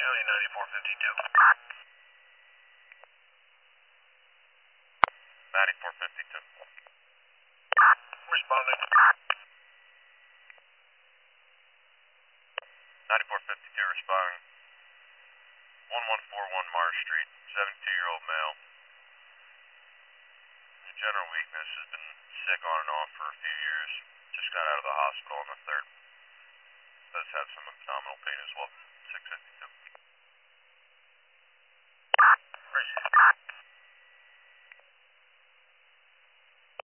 County 9452. 9452. Responding. 9452 responding. 1141 Mars Street, 72-year-old male. General weakness, has been sick on and off for a few years. Just got out of the hospital on the 3rd. Does have some abdominal pain as well. 652.